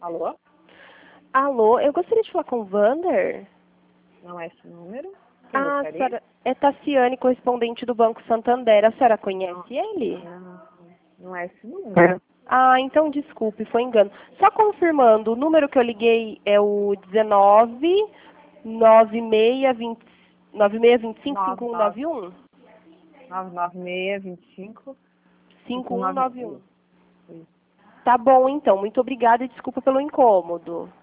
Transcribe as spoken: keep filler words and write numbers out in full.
Alô? Alô, eu gostaria de falar com o Vander. Não é esse número? Quem Ah, a gostaria? senhora é Tassiane, correspondente do Banco Santander. A senhora conhece ele? Não, não é esse número. Ah, então desculpe, foi engano. Só confirmando, o número que eu liguei é o dezenove, nove seis vinte, nove seis dois cinco, cinco um nove um? nove nove seis, vinte e cinco, cinco um nove um. Isso. Tá bom, então. Muito obrigada e desculpa pelo incômodo.